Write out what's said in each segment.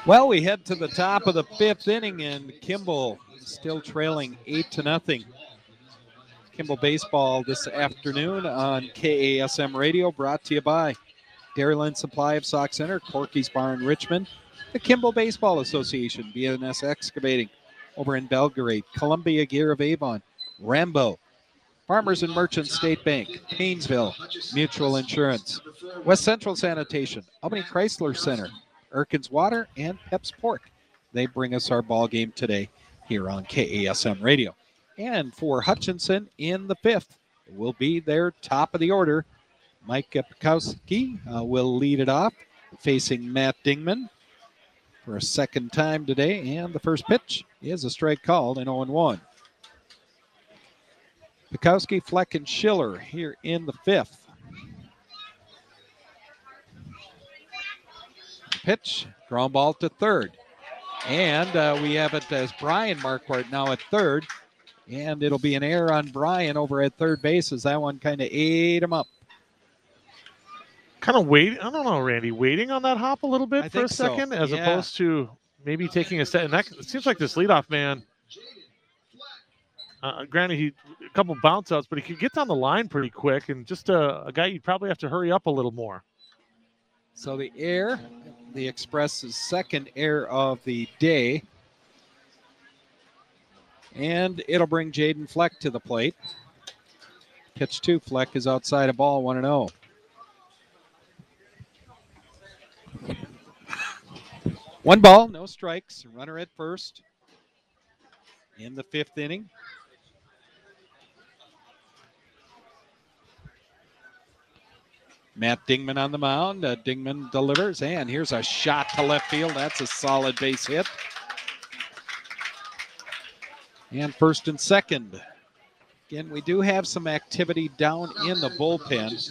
Well, we head to the top of the fifth inning, and Kimball still trailing 8-0. Kimball baseball this afternoon on KASM Radio, brought to you by Dairyland Supply of Sauk Center, Corky's Barn, Richmond, the Kimball Baseball Association, BNS Excavating over in Belgrade, Columbia Gear of Avon, Rambo, Farmers and Merchants State Bank, Paynesville Mutual Insurance, West Central Sanitation, Albany Chrysler Center, Erkins Water, and Pep's Pork. They bring us our ball game today here on KASM Radio. And for Hutchinson in the fifth, it will be their top of the order. Mike Pikowski will lead it off, facing Matt Dingman for a second time today. And the first pitch is a strike called, and 0-1. Pikowski, Fleck, and Schiller here in the fifth. Pitch, ground ball to third. And we have it as Brian Marquardt now at third. And it'll be an error on Brian over at third base as that one kind of ate him up. Kind of wait. I don't know, Randy. Waiting on that hop a little bit for a second, as opposed to maybe taking a step. And that, it seems like this leadoff man. Granted, he a couple bounce outs, but he gets on the line pretty quick, and just a guy you'd probably have to hurry up a little more. So the error, the Express's second error of the day. And it'll bring Jaden Fleck to the plate. Pitch 2, Fleck is outside a ball, 1-0. One ball, no strikes. Runner at first in the fifth inning. Matt Dingman on the mound. Dingman delivers, and here's a shot to left field. That's a solid base hit. And first and second. Again, we do have some activity down in the bullpen.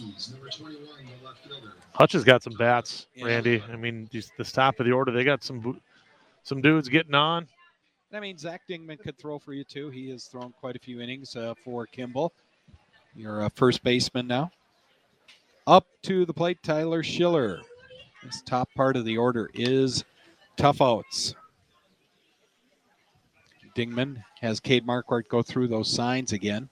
Hutch has got some bats, Randy. I mean, this top of the order, they got some dudes getting on. I mean, Zach Dingman could throw for you, too. He has thrown quite a few innings for Kimball. Your first baseman now. Up to the plate, Tyler Schiller. This top part of the order is tough outs. Dingman has Cade Marquardt go through those signs again.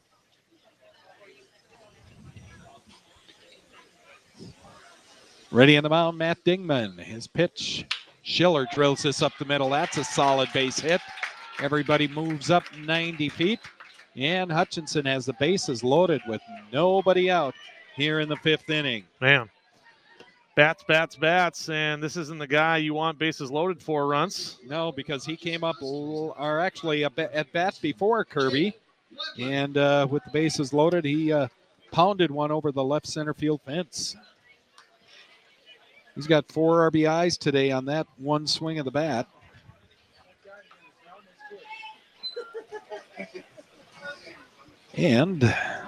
Ready on the mound, Matt Dingman. His pitch. Schiller drills this up the middle. That's a solid base hit. Everybody moves up 90 feet. And Hutchinson has the bases loaded with nobody out here in the fifth inning. Man, bats, and this isn't the guy you want bases loaded for, Runts. No, because he came up, or actually at bat before Kirby. And with the bases loaded, he pounded one over the left center field fence. He's got 4 RBIs today on that one swing of the bat. And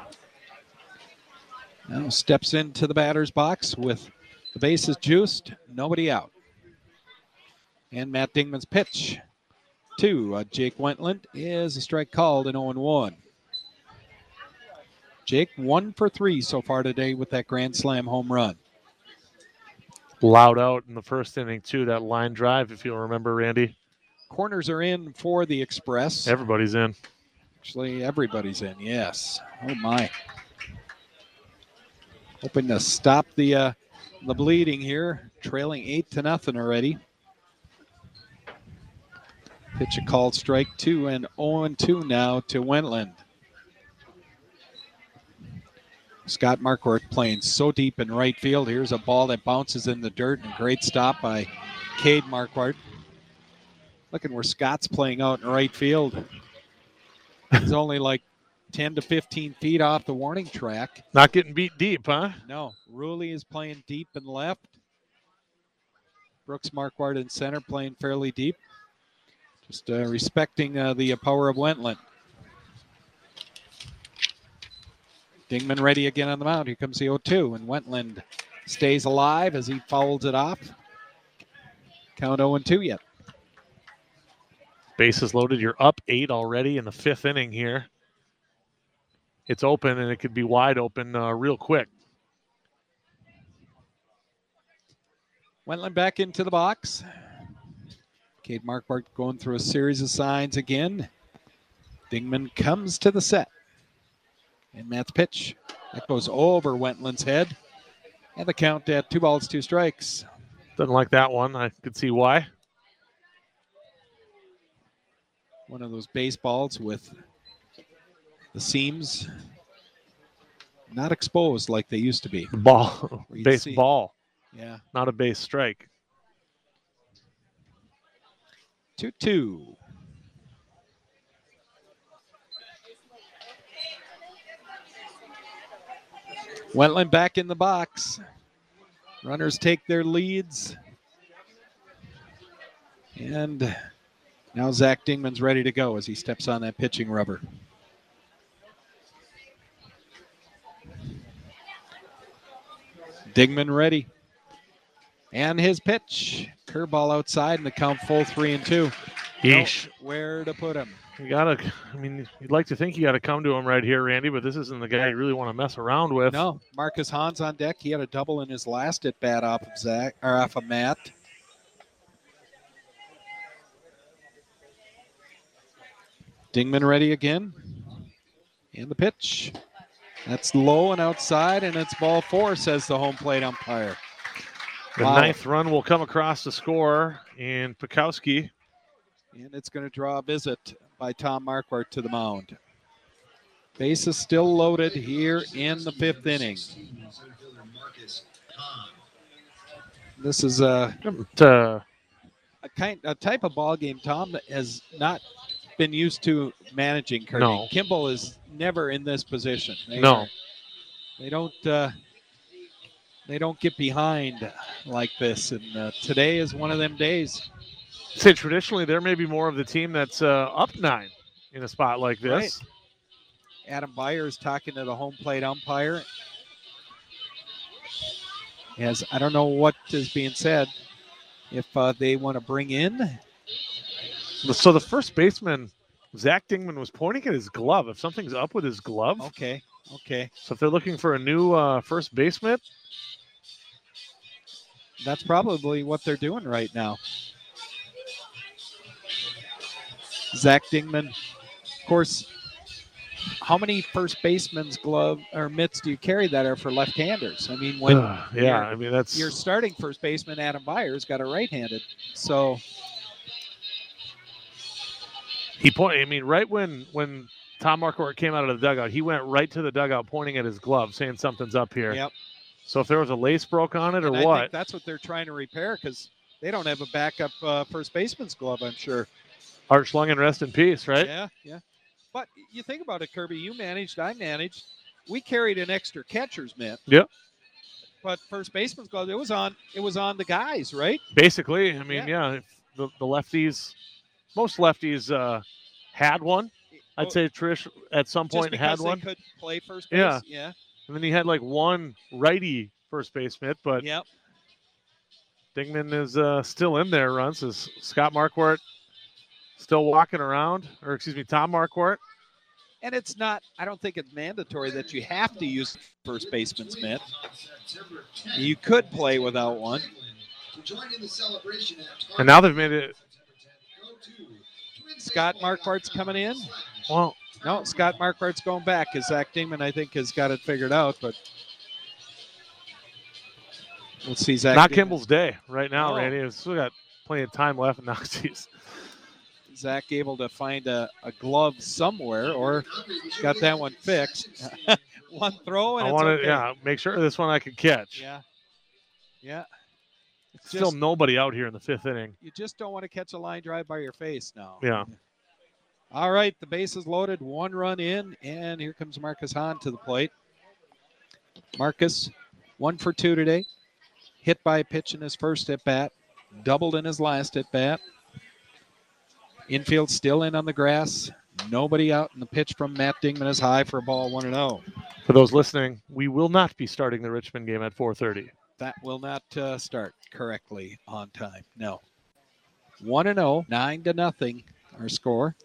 now steps into the batter's box with the bases juiced, nobody out. And Matt Dingman's pitch to Jake Wentland is a strike called, and 0-1. Jake 1 for 3 so far today with that grand slam home run. Loud out in the first inning, too, that line drive, if you'll remember, Randy. Corners are in for the Express. Everybody's in. Actually, everybody's in, yes. Oh, my. Hoping to stop the bleeding here. Trailing 8-0 already. Pitch a called strike 2, and 0-2 now to Wentland. Scott Marquardt playing so deep in right field. Here's a ball that bounces in the dirt, and a great stop by Cade Marquardt. Looking where Scott's playing out in right field. He's only like 10 to 15 feet off the warning track. Not getting beat deep, huh? No. Ruley is playing deep and left. Brooks Marquardt in center playing fairly deep. Just respecting the power of Wentland. Dingman ready again on the mound. Here comes the 0-2, and Wentland stays alive as he fouls it off. Count 0-2 yet. Bases loaded. You're up 8 already in the fifth inning here. It's open, and it could be wide open real quick. Wentland back into the box. Cade Marquardt going through a series of signs again. Dingman comes to the set. And Matt's pitch. That goes over Wentland's head. And the count at 2 balls, 2 strikes. Doesn't like that one. I could see why. One of those baseballs with the seams not exposed like they used to be. Ball. Baseball. Yeah. Not a base strike. 2-2. Wentland back in the box. Runners take their leads. And now Zach Dingman's ready to go as he steps on that pitching rubber. Dingman ready. And his pitch. Curveball outside and the count full 3-2. Yeesh. Where to put him? You gotta, I mean, you'd like to think you gotta come to him right here, Randy, but this isn't the guy you really want to mess around with. No, Marcus Hahn's on deck. He had a double in his last at bat off of Matt. Dingman ready again. And the pitch. That's low and outside, and it's ball 4, says the home plate umpire. The ninth run will come across the score, and Pekowski. And it's going to draw a visit by Tom Marquardt to the mound. Base is still loaded here in the 5th inning. This is a type of ball game Tom that has not been used to managing. Kirby. No. Kimball is never in this position. They don't get behind like this, and today is one of them days. Say traditionally there may be more of the team that's up 9 in a spot like this. Right. Adam Byers talking to the home plate umpire. As I don't know what is being said. If they want to bring in. So the first baseman, Zach Dingman, was pointing at his glove. If something's up with his glove. Okay. So if they're looking for a new first baseman. That's probably what they're doing right now. Zach Dingman, of course, how many first baseman's glove or mitts do you carry that are for left-handers? I mean, when that's your starting first baseman, Adam Byers, got a right-handed. So right when Tom Marquardt came out of the dugout, he went right to the dugout pointing at his glove, saying something's up here. Yep. So if there was a lace broke on it or I what? think that's what they're trying to repair because they don't have a backup first baseman's glove, I'm sure. Art Schlungen, rest in peace, right? Yeah. But you think about it, Kirby. You managed, I managed. We carried an extra catcher's mitt. Yep. But first baseman's glove, it was on the guys, right? Basically, I mean, the lefties, most lefties had one. I'd say Trish at some point had one. They could play first base. Yeah. And then he had like one righty first base mitt, but Dingman is still in there. Runs as Scott Marquardt still walking around, or excuse me, Tom Marquardt. And it's not, I don't think it's mandatory that you have to use first baseman's mitt. You could play without one. And now they've made it. Scott Marquardt's coming in. Well, no, Scott Marquardt's going back because Zach Dingman, I think, has got it figured out. But we'll see Zach. Not Dingman. Kimball's day right now, Randy. We've still got plenty of time left, and now he's Zach able to find a glove somewhere, or got that one fixed. One throw, and I want to make sure this one I can catch. Yeah. Still nobody out here in the 5th inning. You just don't want to catch a line drive by your face now. Yeah. All right, the base is loaded, 1 run in, and here comes Marcus Hahn to the plate. Marcus, 1 for 2 today. Hit by a pitch in his first at bat, doubled in his last at bat. Infield still in on the grass. Nobody out, and the pitch from Matt Dingman is high for a ball 1-0. For those listening, we will not be starting the Richmond game at 4:30. That will not start correctly on time. No. 1-0, 9-0, our score.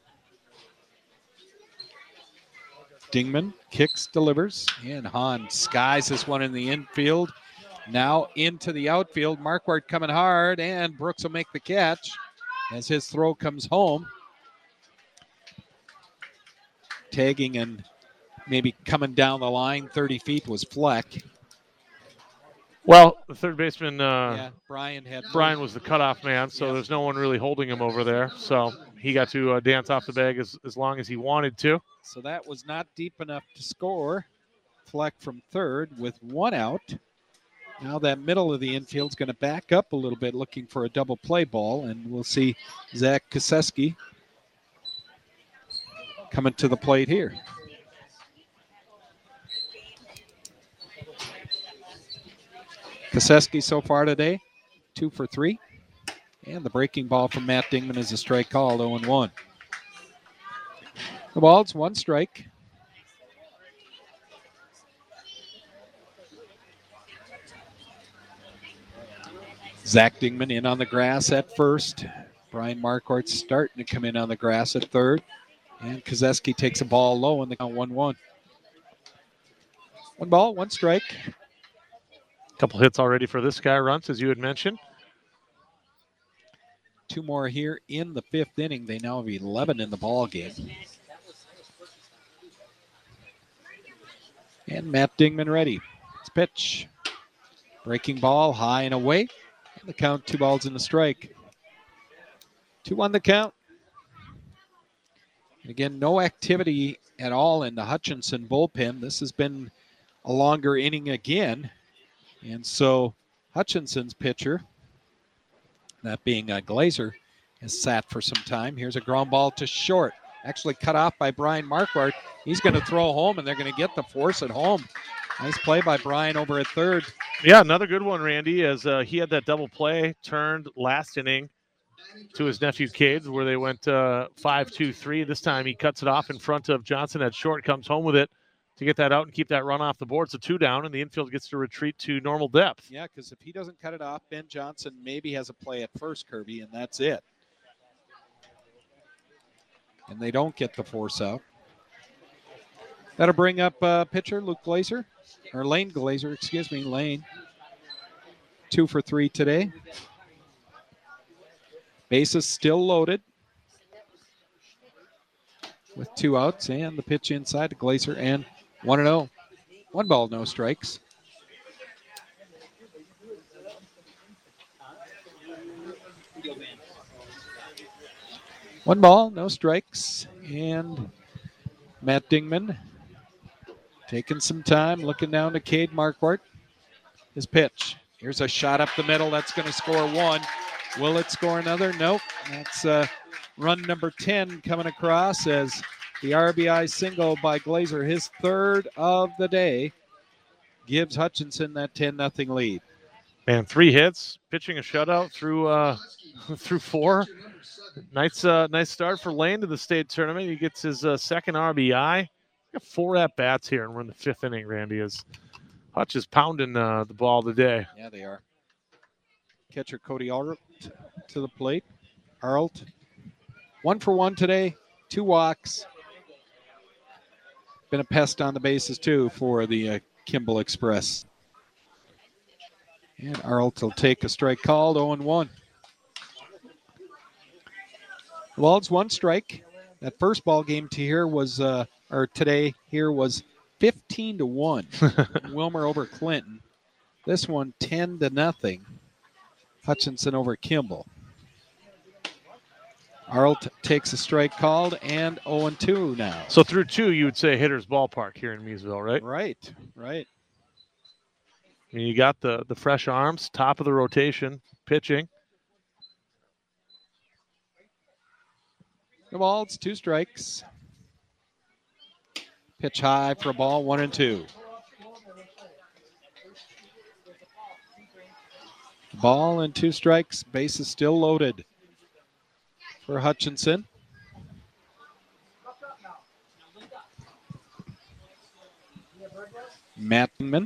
Dingman kicks, delivers, and Hahn skies this one in the infield. Now into the outfield. Marquardt coming hard, and Brooks will make the catch. as his throw comes home. Tagging and maybe coming down the line 30 feet was Fleck. Well, the third baseman, Brian was the cutoff man, so there's no one really holding him over there. So he got to dance off the bag as long as he wanted to. So that was not deep enough to score. Fleck from third with one out. Now that middle of the infield's going to back up a little bit looking for a double play ball, and we'll see Zach Koseski coming to the plate here. Koseski so far today, 2 for 3. And the breaking ball from Matt Dingman is a strike called, 0-1. The ball's 1 strike. Zach Dingman in on the grass at first. Brian Marquardt starting to come in on the grass at third. And Koseski takes a ball low in the count 1-1. 1 ball, 1 strike. Couple hits already for this guy, Runts, as you had mentioned. 2 more here in the 5th inning. They now have 11 in the ball game. And Matt Dingman ready. It's pitch. Breaking ball, high and away. And the count, 2 balls and a strike. 2-1 the count. And again, no activity at all in the Hutchinson bullpen. This has been a longer inning again. And so Hutchinson's pitcher, that being Glazer, has sat for some time. Here's a ground ball to short. Actually cut off by Brian Marquardt. He's going to throw home, and they're going to get the force at home. Nice play by Brian over at third. Yeah, another good one, Randy, as he had that double play turned last inning to his nephew Cades, where they went 5-2-3. This time he cuts it off in front of Johnson at short, comes home with it to get that out and keep that run off the board. It's a 2 down, and the infield gets to retreat to normal depth. Yeah, because if he doesn't cut it off, Ben Johnson maybe has a play at first, Kirby, and that's it. And they don't get the force out. That'll bring up pitcher Luke Glazer, or Lane Glazer, excuse me, Lane. 2 for 3 today. Bases still loaded with 2 outs, and the pitch inside to Glazer, and 1-0. 1 ball, no strikes. One ball, no strikes, and Matt Dingman taking some time, looking down to Cade Marquardt. His pitch. Here's a shot up the middle. That's going to score 1. Will it score another? Nope. That's run number 10 coming across as the RBI single by Glazer, his 3rd of the day, gives Hutchinson that 10-0 lead. Man, 3 hits, pitching a shutout through 4. Nice start for Lane to the state tournament. He gets his 2nd RBI. Got 4 at-bats here, and we're in the 5th inning, Randy, as Hutch is pounding the ball today. Yeah, they are. Catcher Cody Arlt to the plate. Arlt, 1 for 1 today, 2 walks. Been a pest on the bases, too, for the Kimball Express. And Arlt will take a strike called, 0-1. Well, it's 1 strike. That first ball game today here was 15-1. Wilmer over Clinton. This one 10-0. Hutchinson over Kimball. Arlt takes a strike called, and 0-2 now. So through 2, you would say hitter's ballpark here in Miesville, right? Right. I mean, you got the fresh arms, top of the rotation, pitching. The ball, it's 2 strikes. Pitch high for a ball, 1-2. Ball and 2 strikes. Base is still loaded for Hutchinson. Matt Dingman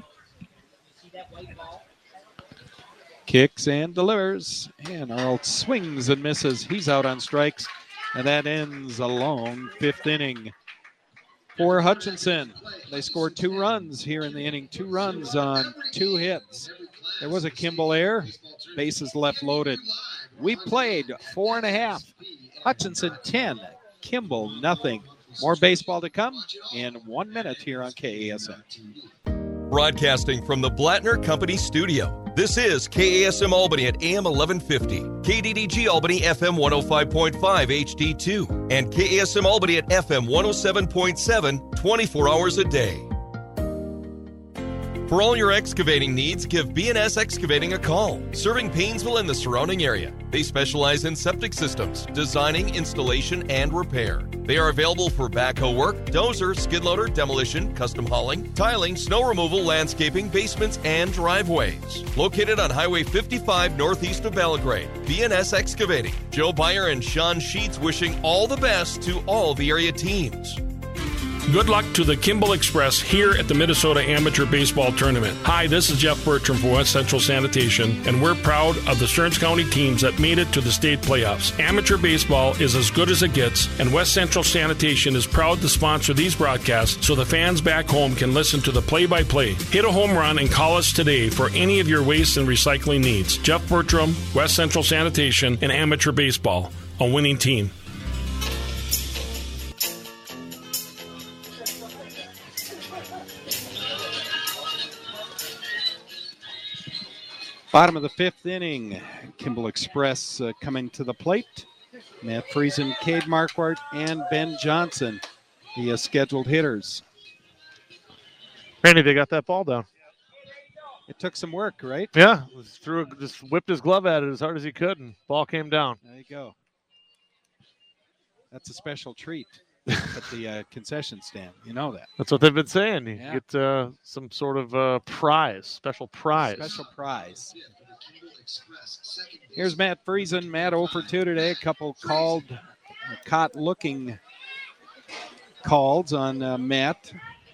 kicks and delivers. And Arlt swings and misses. He's out on strikes. And that ends a long 5th inning for Hutchinson. They scored 2 runs here in the inning. 2 runs on 2 hits. There was a Kimball error. Bases left loaded. We played 4.5. Hutchinson 10, Kimball nothing. More baseball to come in 1 minute here on KASM. Broadcasting from the Blattner Company studio, this is KASM Albany at AM 1150, KDDG Albany FM 105.5 HD2, and KASM Albany at FM 107.7 24 hours a day. For all your excavating needs, give B&S Excavating a call, serving Painesville and the surrounding area. They specialize in septic systems, designing, installation, and repair. They are available for backhoe work, dozer, skid loader, demolition, custom hauling, tiling, snow removal, landscaping, basements, and driveways. Located on Highway 55 northeast of Belgrade, B&S Excavating. Joe Beyer and Sean Sheets wishing all the best to all the area teams. Good luck to the Kimball Express here at the Minnesota Amateur Baseball Tournament. Hi, this is Jeff Bertram for West Central Sanitation, and we're proud of the Stearns County teams that made it to the state playoffs. Amateur baseball is as good as it gets, and West Central Sanitation is proud to sponsor these broadcasts so the fans back home can listen to the play-by-play. Hit a home run and call us today for any of your waste and recycling needs. Jeff Bertram, West Central Sanitation, and Amateur Baseball, a winning team. Bottom of the 5th inning, Kimball Express coming to the plate. Matt Friesen, Cade Marquardt, and Ben Johnson, the scheduled hitters. Randy, they got that ball down. It took some work, right? Yeah, just whipped his glove at it as hard as he could, and ball came down. There you go. That's a special treat at the concession stand. You know that. That's what they've been saying. You Yeah. get some sort of prize, special prize. Special prize. Here's Matt Friesen. Matt 0 for 2 today. A couple caught looking calls on Matt.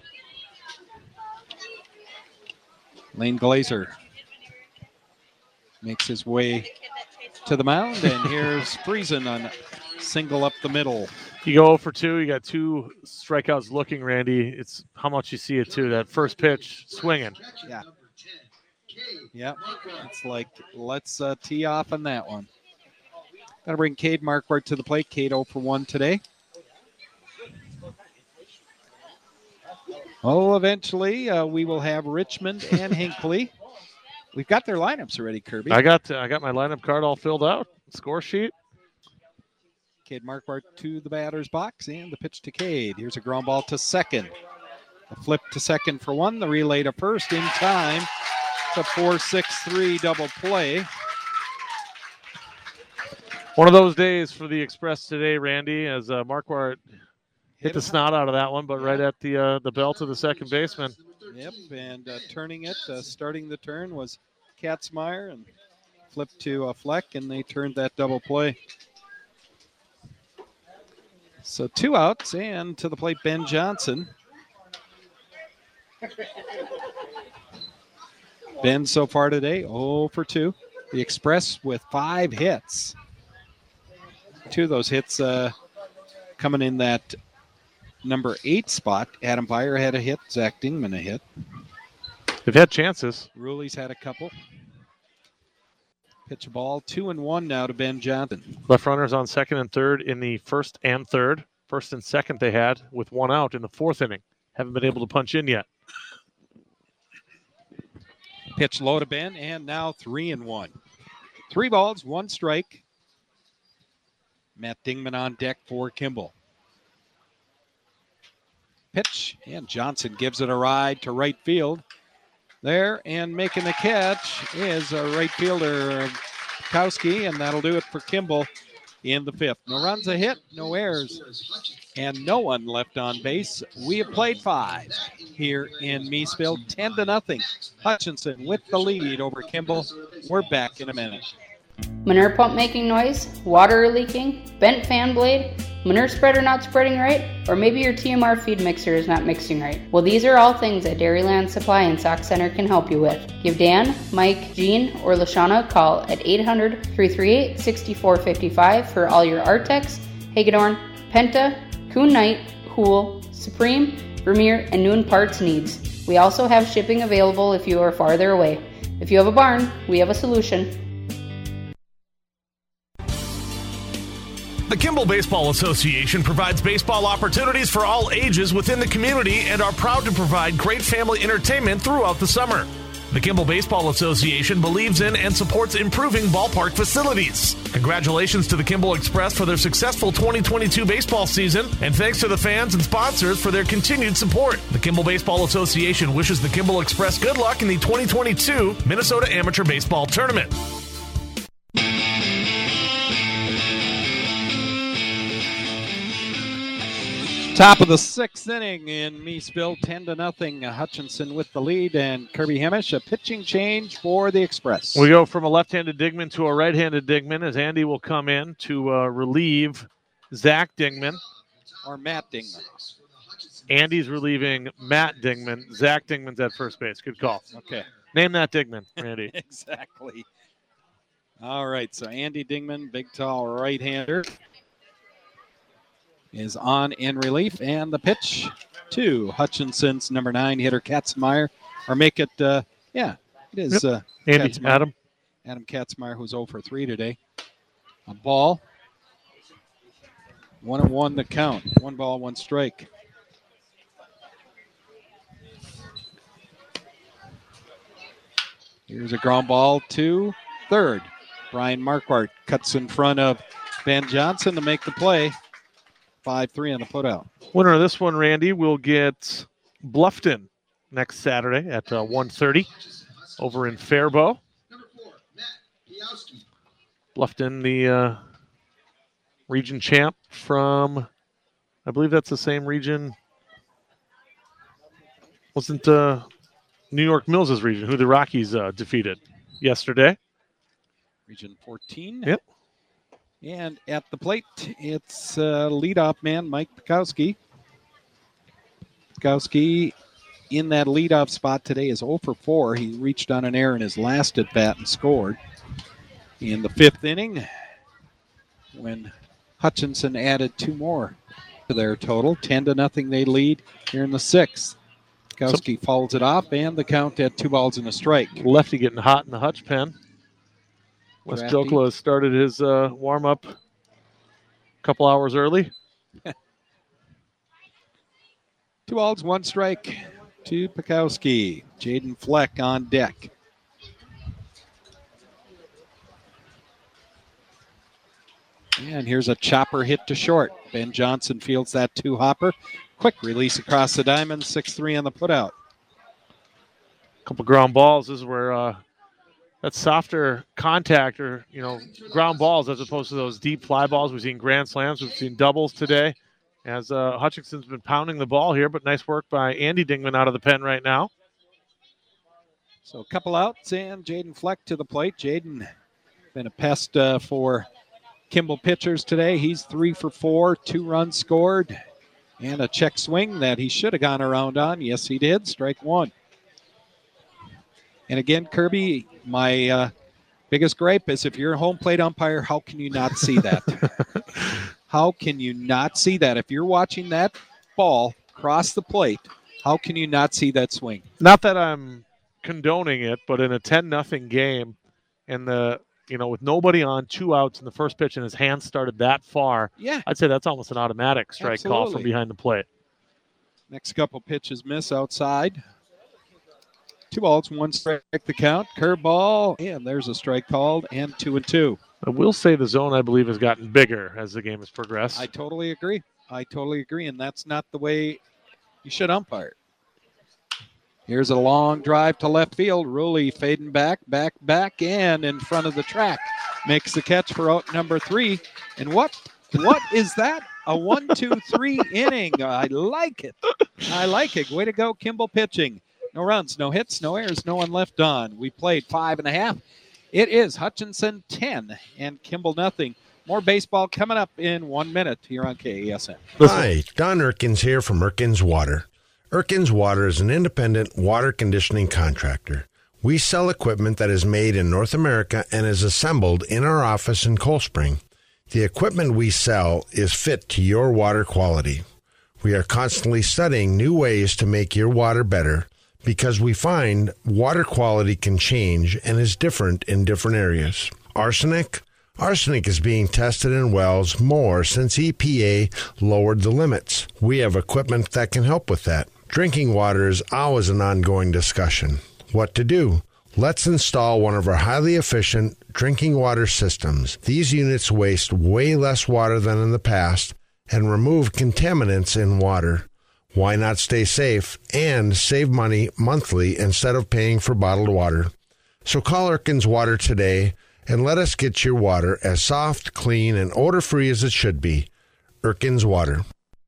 Lane Glazer makes his way to the mound, and here's Friesen on single up the middle. You go 0 for 2, you got 2 strikeouts looking, Randy. It's how much you see it, too. That first pitch, swinging. Yeah. Yep. It's like, let's tee off on that one. Got to bring Cade Marquardt to the plate. Cade 0 for 1 today. Oh, eventually we will have Richmond and Hinckley. We've got their lineups already, Kirby. I got my lineup card all filled out. Score sheet. Cade Marquardt to the batter's box, and the pitch to Cade. Here's a ground ball to second. A flip to second for 1. The relay to first in time. The 4-6-3 double play. One of those days for the Express today, Randy, as Marquardt hit the snot out of that one, but right at the belt of the second baseman. Yep, and turning it, starting the turn was Katzmeyer, and flipped to Fleck, and they turned that double play. So 2 outs, and to the plate, Ben Johnson. Ben so far today, 0 for 2. The Express with 5 hits. 2 of those hits coming in that number 8 spot. Adam Beyer had a hit. Zach Dingman a hit. They've had chances. Ruley's had a couple. Pitch a ball, 2-1 now to Ben Johnson. Left runners on second and third in the first and third. First and second they had with 1 out in the 4th inning. Haven't been able to punch in yet. Pitch low to Ben, and now 3-1. 3 balls, 1 strike. Matt Dingman on deck for Kimball. Pitch, and Johnson gives it a ride to right field. There, and making the catch is a right fielder, Kowski, and that'll do it for Kimball in the 5th. No runs, a hit, no errors, and no one left on base. We have played 5 here in Meesville, 10-0. Hutchinson with the lead over Kimball. We're back in a minute. Manure pump making noise, water leaking, bent fan blade, manure spreader not spreading right, or maybe your TMR feed mixer is not mixing right. Well, these are all things that Dairyland Supply and Sauk Center can help you with. Give Dan, Mike, Jean, or LaShawna a call at 800-338-6455 for all your Artex, Hagedorn, Penta, Kuhn Knight, Hool, Supreme, Vermeer, and Noon parts needs. We also have shipping available if you are farther away. If you have a barn, we have a solution. The Kimball Baseball Association provides baseball opportunities for all ages within the community and are proud to provide great family entertainment throughout the summer. The Kimball Baseball Association believes in and supports improving ballpark facilities. Congratulations to the Kimball Express for their successful 2022 baseball season, and thanks to the fans and sponsors for their continued support. The Kimball Baseball Association wishes the Kimball Express good luck in the 2022 Minnesota Amateur Baseball Tournament. Top of the sixth inning in Meesville, 10-0. Hutchinson with the lead, and Kirby Hemish, a pitching change for the Express. We go from a left-handed Dingman to a right-handed Dingman as Andy will come in to relieve Zach Dingman. Or Matt Dingman. Andy's relieving Matt Dingman. Zach Dingman's at first base. Good call. Okay. Name that Dingman, Randy. Exactly. All right, so Andy Dingman, big, tall right-hander, is on in relief, and the pitch to Hutchinson's number 9 hitter Katzmeyer, or make it, it is Andy, Katzmeyer. Adam Katzmeyer, who's 0 for 3 today. A ball, 1-1 the count. 1 ball, 1 strike. Here's a ground ball to third. Brian Marquardt cuts in front of Ben Johnson to make the play. 5-3 on the putout. Winner of this one, Randy, will get Bluffton next Saturday at 1:30 over in Faribault. Bluffton, the region champ from, I believe that's the same region. Wasn't New York Mills' region, who the Rockies defeated yesterday. Region 14. Yep. And at the plate, it's leadoff man Mike Pikowski. Pikowski in that leadoff spot today is 0 for 4. He reached on an error in his last at bat and scored. In the 5th inning, when Hutchinson added 2 more to their total, 10-0 they lead here in the 6th. Pikowski fouls it off, and the count at 2 balls and a strike. Lefty getting hot in the Hutch pen. Wes Jokla has started his warm-up a couple hours early. 2 balls, 1 strike to Pikowski. Jaden Fleck on deck. And here's a chopper hit to short. Ben Johnson fields that 2-hopper. Quick release across the diamond, 6-3 on the putout. Couple ground balls. This is where that softer contact or, ground balls as opposed to those deep fly balls. We've seen grand slams. We've seen doubles today as Hutchinson's been pounding the ball here, but nice work by Andy Dingman out of the pen right now. So a couple outs and Jaden Fleck to the plate. Jaden been a pest for Kimball pitchers today. He's 3 for 4, 2 runs scored, and a check swing that he should have gone around on. Yes, he did. Strike 1. And again, Kirby, my biggest gripe is if you're a home plate umpire, how can you not see that? How can you not see that? If you're watching that ball cross the plate, how can you not see that swing? Not that I'm condoning it, but in a 10-0 game and with nobody on, 2 outs in the first pitch and his hands started that far, I'd say that's almost an automatic strike call from behind the plate. Next couple pitches miss outside. 2 balls, 1 strike the count. Curveball, and there's a strike called, and 2-2. I will say the zone, I believe, has gotten bigger as the game has progressed. I totally agree, and that's not the way you should umpire. Here's a long drive to left field. Ruley fading back, and in front of the track. Makes the catch for out number 3. And what is that? A 1-2-3 inning. I like it. Way to go, Kimball pitching. No runs, no hits, no errors, no one left on. We played 5.5. It is Hutchinson 10 and Kimball nothing. More baseball coming up in 1 minute here on KASM. Hi, Don Erkins here from Erkins Water. Erkins Water is an independent water conditioning contractor. We sell equipment that is made in North America and is assembled in our office in Cold Spring. The equipment we sell is fit to your water quality. We are constantly studying new ways to make your water better because we find water quality can change and is different in different areas. Arsenic, Arsenic is being tested in wells more since EPA lowered the limits. We have equipment that can help with that. Drinking water is always an ongoing discussion. What to do? Let's install one of our highly efficient drinking water systems. These units waste way less water than in the past and remove contaminants in water. Why not stay safe and save money monthly instead of paying for bottled water? So call Erkins Water today and let us get your water as soft, clean, and odor-free as it should be. Erkins Water.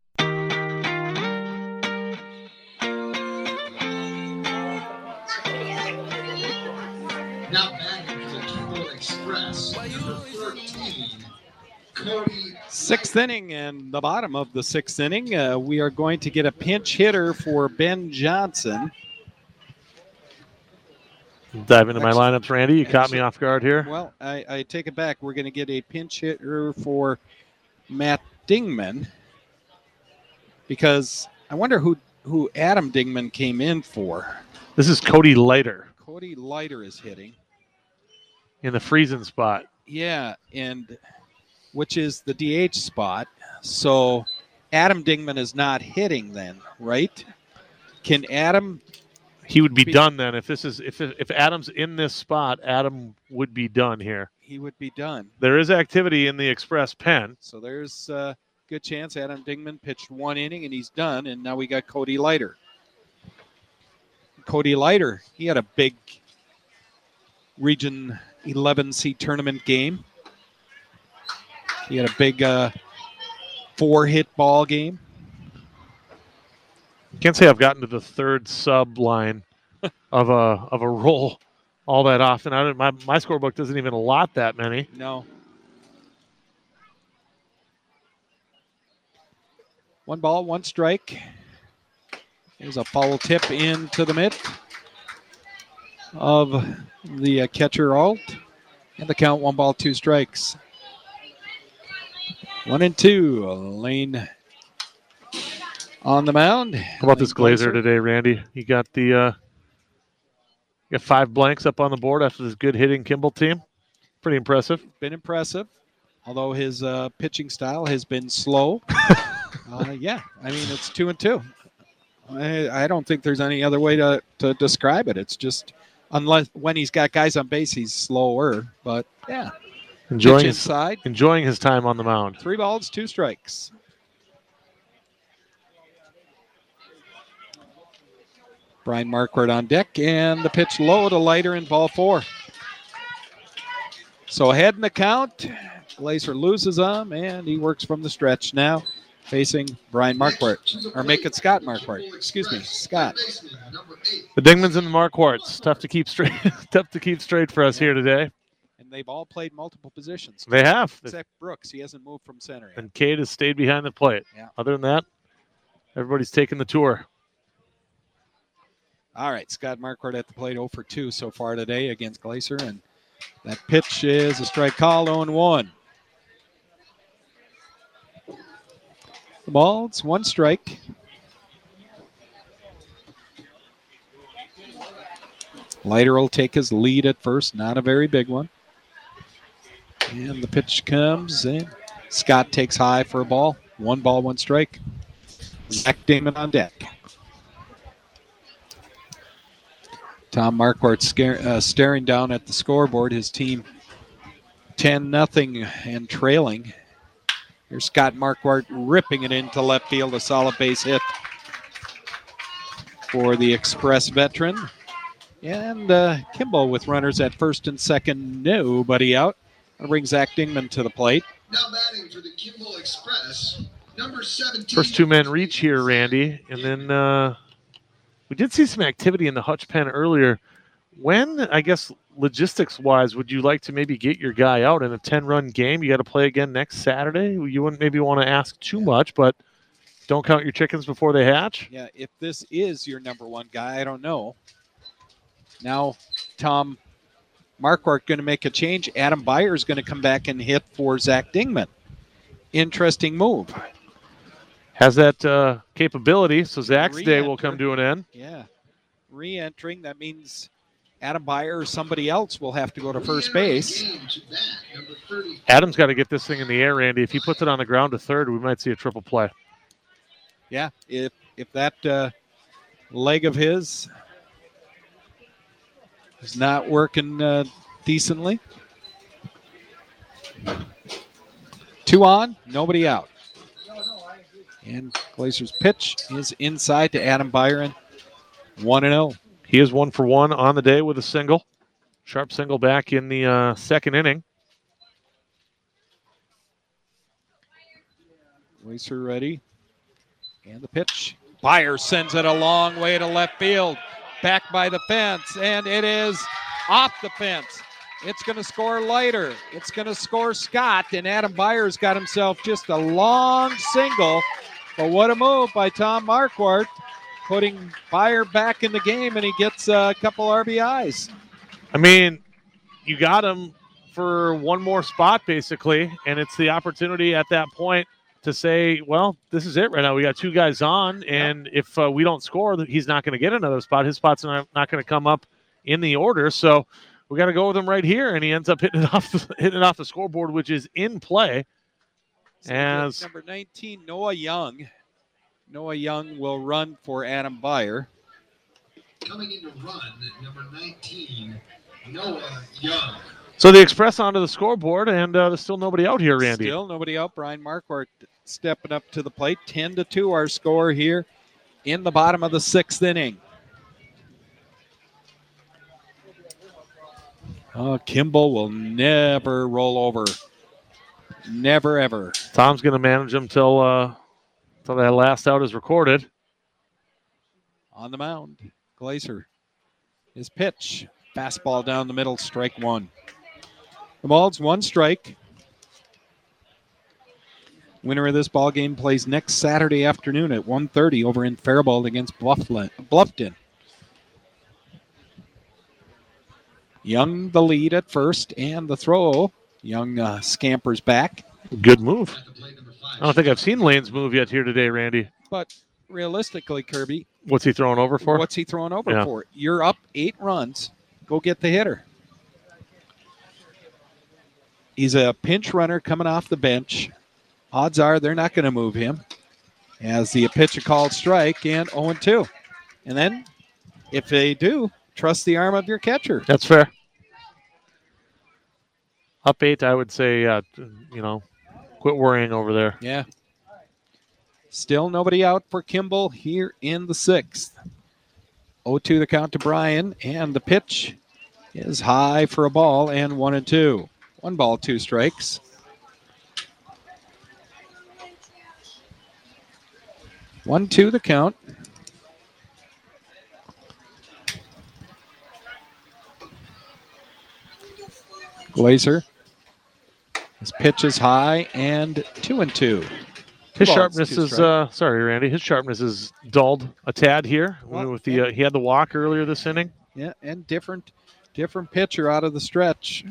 Now back to the Kimball Express, number 13, Cody. Sixth inning and the bottom of the sixth inning. We are going to get a pinch hitter for Ben Johnson. Dive into my lineups, Randy. You caught me off guard here. Well, I take it back. We're going to get a pinch hitter for Matt Dingman because I wonder who Adam Dingman came in for. This is Cody Leiter Cody Leiter is hitting. in the freezing spot. Yeah, and which is the DH spot. So Adam Dingman is not hitting then, right? Can Adam... He would be done then if Adam's in this spot. Adam would be done here. He would be done. There is activity in the Express pen. So there's a good chance Adam Dingman pitched one inning and he's done. And now we got Cody Leiter. Cody Leiter, he had a big Region 11C tournament game. He had a big 4-hit ball game. Can't say I've gotten to the third sub line of a roll all that often. My scorebook doesn't even allot that many. No. 1 ball, 1 strike. There's a foul tip into the mitt of the catcher Alt. And the count 1 ball, 2 strikes. 1-2. Lane on the mound. How about this Glazer today, Randy? You got the got 5 blanks up on the board after this good hitting Kimball team. Pretty impressive. Been impressive, although his pitching style has been slow. Yeah, I mean, it's 2-2. I don't think there's any other way to describe it. It's just, unless when he's got guys on base, he's slower. But, yeah. Enjoying his time on the mound. 3 balls, 2 strikes. Brian Marquardt on deck, and the pitch low to Leiter in ball 4. So ahead in the count, Glazer loses him, and he works from the stretch now, facing Brian Marquardt, or make it Scott Marquardt. Excuse me, Scott. The Dingmans and the Marquardts, tough to keep straight. Tough to keep straight for us here today. And they've all played multiple positions. They have, except Brooks. He hasn't moved from center yet. And Cade has stayed behind the plate. Yeah. Other than that, everybody's taking the tour. All right, Scott Marquardt at the plate, 0 for 2 so far today against Glazer, and that pitch is a strike call, 0-1. The ball, it's 1 strike. Leiter will take his lead at first, not a very big one. And the pitch comes in. Scott takes high for a ball. 1 ball, 1 strike. Zach Damon on deck. Tom Marquardt staring down at the scoreboard. His team 10-0 and trailing. Here's Scott Marquardt ripping it into left field. A solid base hit for the Express veteran. And Kimball with runners at first and second. Nobody out. I'll bring Zach Dingman to the plate. Now batting for the Kimball Express, number 17. First 2-man reach here, Randy. And then we did see some activity in the Hutch pen earlier. When, I guess, logistics-wise, would you like to maybe get your guy out in a 10-run game? You got to play again next Saturday. You wouldn't maybe want to ask too much, but don't count your chickens before they hatch. Yeah, if this is your number 1 guy, I don't know. Now, Tom Marquardt going to make a change. Adam Byers going to come back and hit for Zach Dingman. Interesting move. Has that capability, so Zach's day will come to an end. Yeah. Re-entering, that means Adam Byer or somebody else will have to go to first base. Adam's got to get this thing in the air, Randy. If he puts it on the ground to third, we might see a triple play. Yeah, if that leg of his is not working decently. 2 on, nobody out. And Glazer's pitch is inside to Adam Byron. 1-0. He is 1 for 1 on the day with a single. Sharp single back in the second inning. Glazer ready. And the pitch. Byer sends it a long way to left field. Back by the fence. And it is off the fence. It's going to score Leiter. It's going to score Scott. And Adam Byer's got himself just a long single. But what a move by Tom Marquardt, putting Byer back in the game, and he gets a couple RBIs. I mean, you got him for one more spot, basically, and it's the opportunity at that point to say, well, this is it right now. We got 2 guys on, and if we don't score, he's not going to get another spot. His spot's not going to come up in the order, so we got to go with him right here, and he ends up hitting it off the scoreboard, which is in play. As number 19, Noah Young. Noah Young will run for Adam Byer. Coming in to run, number 19, Noah Young. So the Express onto the scoreboard, and there's still nobody out here, Randy. Still nobody out. Brian Marquardt stepping up to the plate. 10-2 our score here in the bottom of the 6th inning. Kimball will never roll over. Never, ever. Tom's going to manage him till that last out is recorded. On the mound, Glazer. His pitch. Fastball down the middle, strike 1. The ball's 1 strike. Winner of this ball game plays next Saturday afternoon at 1:30 over in Faribault against Bluffton. Young the lead at first, and the throw. Young scampers back. Good move. I don't think I've seen Lane's move yet here today, Randy. But realistically, Kirby. What's he throwing over for? What's he throwing over for? You're up 8 runs. Go get the hitter. He's a pinch runner coming off the bench. Odds are they're not going to move him. As the pitch a called strike and 0-2. And then, if they do, trust the arm of your catcher. That's fair. Up 8, I would say, quit worrying over there. Yeah. Still nobody out for Kimball here in the 6th. 0-2 the count to Brian, and the pitch is high for a ball and 1-2. 1 ball, 2 strikes. One, 2 the count. Glazer. His pitch is high and 2-2. His sharpness is sorry, Randy. His sharpness is dulled a tad here. With the he had the walk earlier this inning. Yeah, and different pitcher out of the stretch.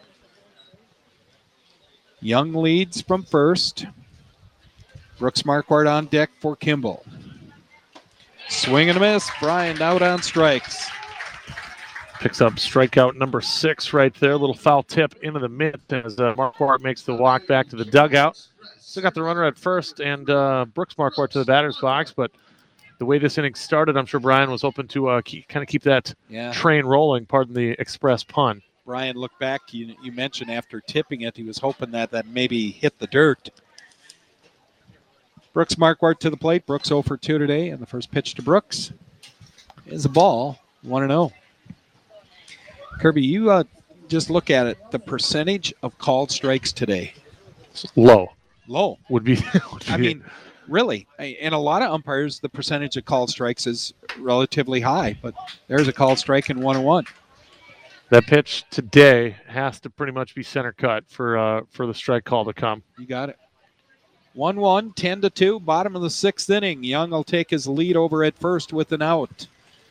Young leads from first. Brooks Marquardt on deck for Kimball. Swing and a miss. Brian out on strikes. Picks up strikeout number 6 right there. A little foul tip into the mitt as Marquardt makes the walk back to the dugout. Still got the runner at first and Brooks Marquardt to the batter's box, but the way this inning started, I'm sure Brian was hoping to keep that train rolling, pardon the express pun. Brian looked back. You mentioned after tipping it, he was hoping that maybe hit the dirt. Brooks Marquardt to the plate. Brooks 0 for 2 today, and the first pitch to Brooks is a ball, 1-0. Kirby, you just look at it. The percentage of called strikes today. Low. Would be I mean, really. And a lot of umpires, the percentage of called strikes is relatively high, but there's a called strike in 1-1. That pitch today has to pretty much be center cut for the strike call to come. You got it. 1-1, 10-2, bottom of the 6th inning. Young will take his lead over at first with an out.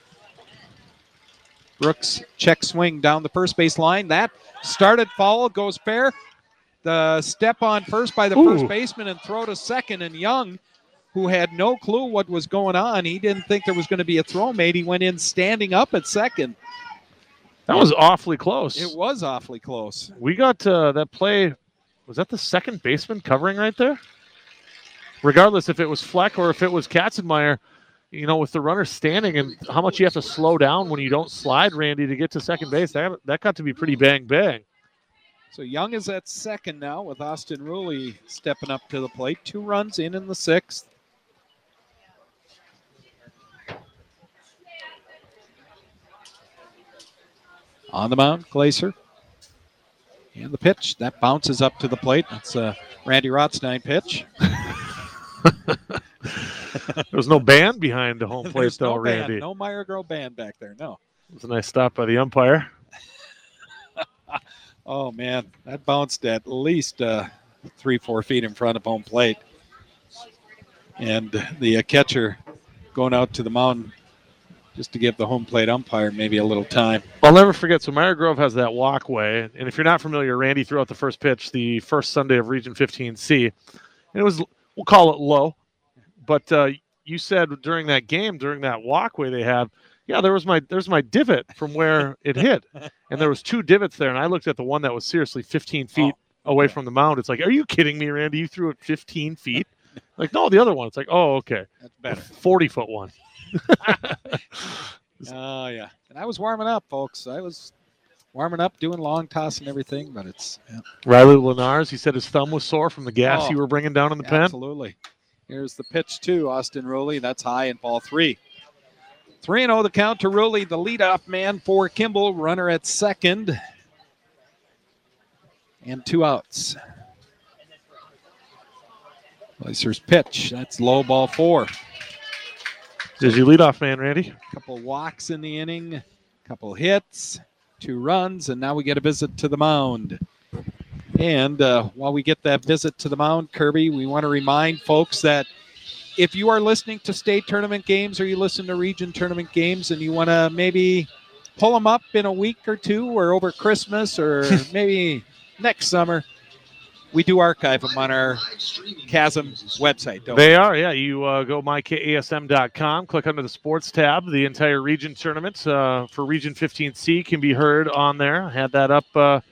Brooks check swing down the first base line. That started foul, goes fair. The step on first by the first baseman and throw to second. And Young, who had no clue what was going on, he didn't think there was going to be a throw made. He went in standing up at second. That was awfully close. It was awfully close. We got that play. Was that the second baseman covering right there? Regardless if it was Fleck or if it was Katzenmeyer, with the runner standing and how much you have to slow down when you don't slide, Randy, to get to second base, that got to be pretty bang. So Young is at second now with Austin Ruley stepping up to the plate. 2 runs in the 6th. On the mound, Glaser. And the pitch, that bounces up to the plate. That's a Randy Rothstein pitch. There was no band behind the home plate, though, no Randy. Band, no Meyer Girl band back there, no. It was a nice stop by the umpire. Oh, man, that bounced at least 3-4 feet in front of home plate. And the catcher going out to the mound just to give the home plate umpire maybe a little time. I'll never forget, so Meyer Grove has that walkway. And if you're not familiar, Randy threw out the first pitch the first Sunday of Region 15C. And it was, we'll call it low. But you said during that game, during that walkway they have, there's my divot from where it hit. And there was 2 divots there. And I looked at the one that was seriously 15 feet away from the mound. It's like, are you kidding me, Randy? You threw it 15 feet? Like, no, the other one. It's like, oh, okay. That's better. 40-foot one. Oh, yeah. And I was warming up, folks. I was warming up, doing long toss and everything, but it's... Yeah. Riley Lenars, he said his thumb was sore from the gas you were bringing down in the pen. Absolutely. Here's the pitch to Austin Ruley. That's high in ball 3. 3-0 the count to Ruley, the leadoff man for Kimball. Runner at second. And 2 outs. Glaser's pitch. That's low, ball 4. Is your leadoff man, Randy? A couple walks in the inning, a couple hits, 2 runs, and now we get a visit to the mound. And while we get that visit to the mound, Kirby, we want to remind folks that if you are listening to state tournament games or you listen to region tournament games and you want to maybe pull them up in a week or 2 or over Christmas or maybe next summer, we do archive them on our Chasm website, don't we? They are, yeah. You go mykasm.com, click under the sports tab. The entire region tournaments for Region 15C can be heard on there. I had that up,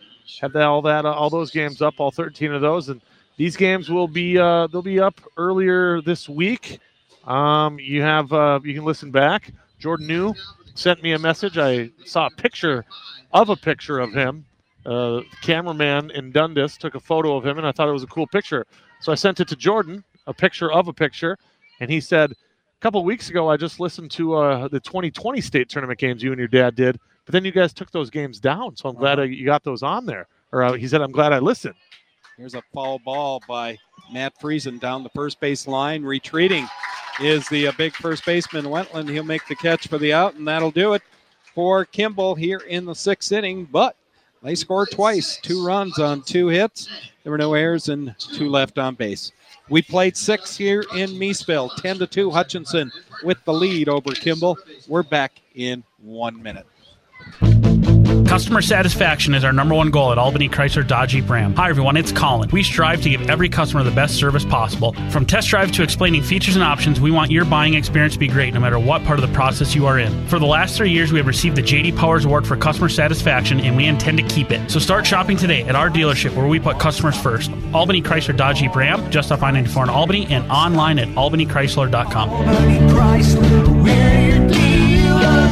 all those games up, all 13 of those, and these games will be they'll be up earlier this week. You can listen back. Jordan New sent me a message. I saw a picture of him. Cameraman in Dundas took a photo of him, and I thought it was a cool picture. So I sent it to Jordan, a picture of a picture, and he said, a couple of weeks ago, I just listened to the 2020 state tournament games you and your dad did, but then you guys took those games down, so I'm glad you got those on there. Or he said, I'm glad I listened. Here's a foul ball by Matt Friesen down the first base line. Retreating is the big first baseman, Wentland. He'll make the catch for the out, and that'll do it for Kimball here in the 6th inning, but they scored twice, 2 runs on 2 hits. There were no errors and 2 left on base. We played 6 here in Meesville, 10-2. Hutchinson with the lead over Kimball. We're back in 1 minute. Customer satisfaction is our number 1 goal at Albany Chrysler Dodge Jeep Ram. Hi everyone, it's Colin. We strive to give every customer the best service possible. From test drive to explaining features and options, we want your buying experience to be great no matter what part of the process you are in. For the last 3 years, we have received the J.D. Powers Award for customer satisfaction, and we intend to keep it. So start shopping today at our dealership where we put customers first. Albany Chrysler Dodge Jeep Ram, just off I-94 in Albany, and online at albanychrysler.com. Albany Chrysler, we're your dealer.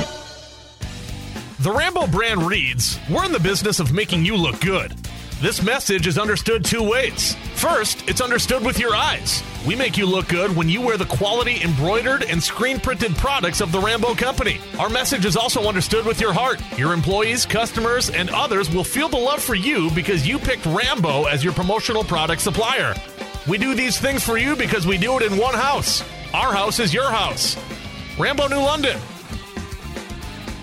The Rambo brand reads, "We're in the business of making you look good." This message is understood 2 ways. First, it's understood with your eyes. We make you look good when you wear the quality embroidered and screen-printed products of the Rambo Company. Our message is also understood with your heart. Your employees, customers, and others will feel the love for you because you picked Rambo as your promotional product supplier. We do these things for you because we do it in one house. Our house is your house. Rambo New London.